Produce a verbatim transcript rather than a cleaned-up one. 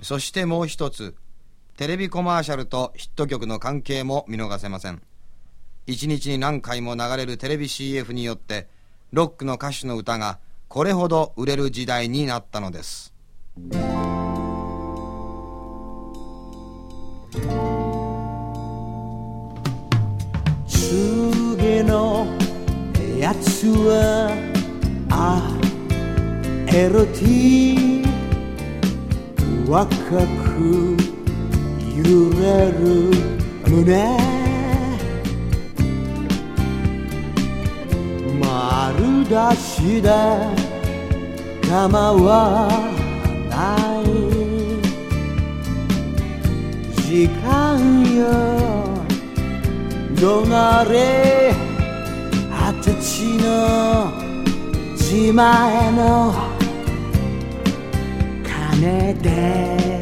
そしてもう一つ、テレビコマーシャルとヒット曲の関係も見逃せません。一日に何回も流れるテレビ シーエフ によってロックの歌手の歌がこれほど売れる時代になったのです。 次のやつはあ エルティー 若く揺れる胸丸出しで構わない時間よ逃れ果て地の自前の金で